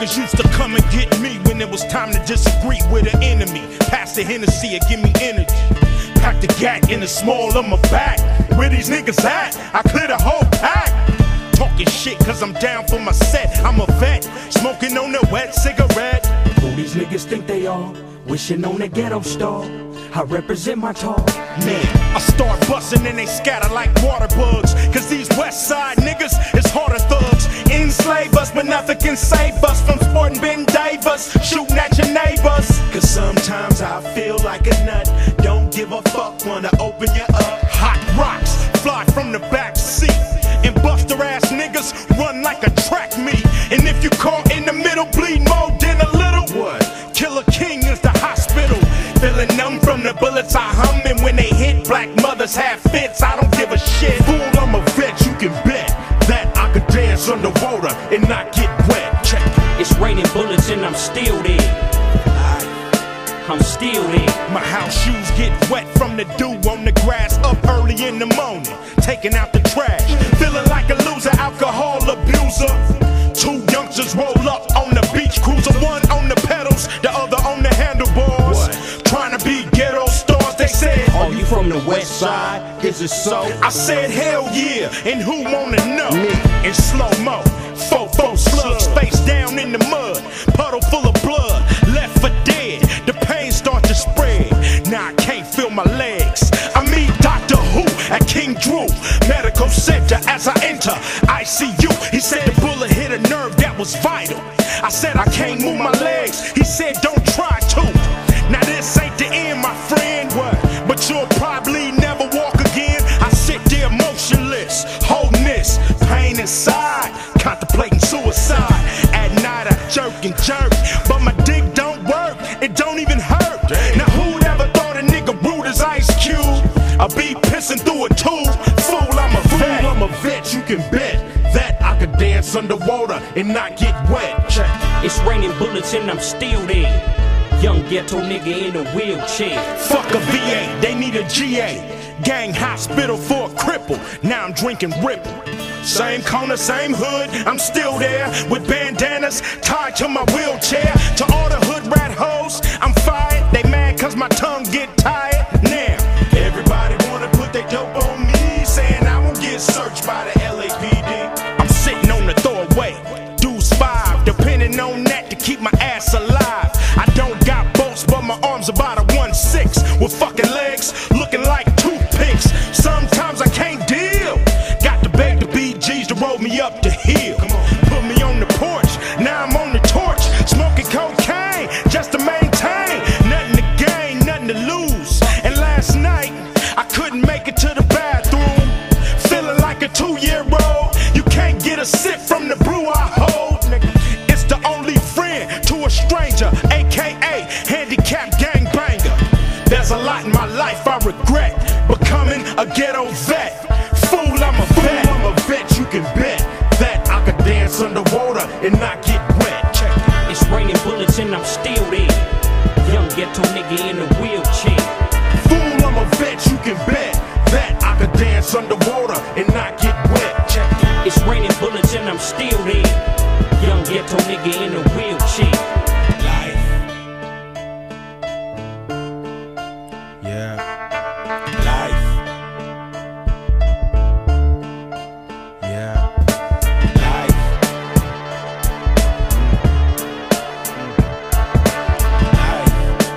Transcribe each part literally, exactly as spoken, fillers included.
Niggas used to come and get me when it was time to disagree with an enemy. Pass the Hennessy and give me energy. Pack the gat in the small of my back. Where these niggas at? I clear the whole pack. Talking shit cause I'm down for my set. I'm a vet, smoking on a wet cigarette. Who these niggas think they are? Wishing on a ghetto star. I represent my talk. Man, I start busting and they scatter like water bugs. Cause these west side niggas is harder thugs. Enslave us, but nothing can save us from sporting Ben Davis, shooting at your neighbors. Cause sometimes I feel like a nut. Don't give a fuck, wanna open you up. Hot rocks fly from the back seat. And buster ass niggas run like a track meet. And if you caught in the middle, bleed more than a little. What? Killer King is the hospital. Feeling numb from the bullets I hum. And when they hit, black mothers have fits. I don't give a shit. Fool, I'm a vet, you can bet that I could dance underwater and not get wet. Check it. It's raining bullets and I'm still there. I'm still there. My house shoes get wet from the dew on the grass up early in the morning. Taking out the trash. Feeling like a loser, alcohol abuser. Two youngsters roll up on the beach cruiser. One on the pedals, the other on the handlebars. What? Trying to be ghetto stars, they said. Are you from the west side? Is it so? I said hell yeah, and who wanna know? Me. In slow-mo, fofo slugs face down in the mud. Puddle full of blood, left for dead. The pain start to spread, now I can't feel my legs. I meet Doctor Who at King Drew Medical Center as I enter I C U. He said the bullet hit a nerve that was vital. I said I can't move my legs. He said don't try to. Now this ain't the end, my friend. What? But you'll probably never walk again. I sit there motionless, holding this pain inside, contemplating suicide. At night I jerk and jerk, but my dick don't work. It don't even hurt. Damn. Now who'd ever thought a nigga rude as Ice Cube? I'll be pissing through a tube. Fool, I'm a vet. I'm a vet, you can bet that I could dance underwater and not get wet. Check. It's raining bullets and I'm still there. Young ghetto nigga in a wheelchair. Fuck a V A, they need a G A. Gang hospital for a cripple. Now I'm drinking Ripple. Same corner, same hood, I'm still there with bandanas tied to my wheelchair. To all the hood rat hoes, I'm fired. They mad cause my tongue get tired. Now, everybody wanna put their dope on me, saying I won't get searched by the L A P D. I'm sitting on the throwaway, dues five, depending on that to keep my ass alive. I don't got boats, but my arms about a one six with fucking legs looking like toothpicks. Sometimes I can't deal. Got to beg the B Gs to roll me up the hill. Put me on the porch, now I'm on the torch. Smoking cocaine just to maintain. Nothing to gain, nothing to lose. And last night, I couldn't make it to the bathroom. Feeling like a two-year-old. You can't get a sip from the brew I hold. It's the only friend to a stranger, A K A handicapped gangbanger. There's a lot in my life I regret, becoming a ghetto vet. Fool, I'm a vet. I'm a vet, you can bet that I could dance underwater and not get wet. Check it. It's raining bullets and I'm still there. Young ghetto nigga in a wheelchair. Fool, I'm a vet, you can bet that I could dance underwater and not get wet. Check it. It's raining bullets and I'm still there. Young ghetto nigga in a wheelchair. Life. Yeah. Life. Yeah. Life. Life.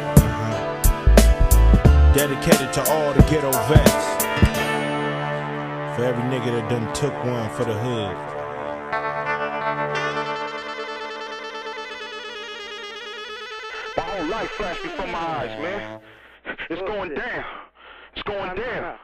Uh-huh. Dedicated to all the ghetto vets. For every nigga that done took one for the hood. My whole life flashed before my eyes, man. It's going down. It's going down.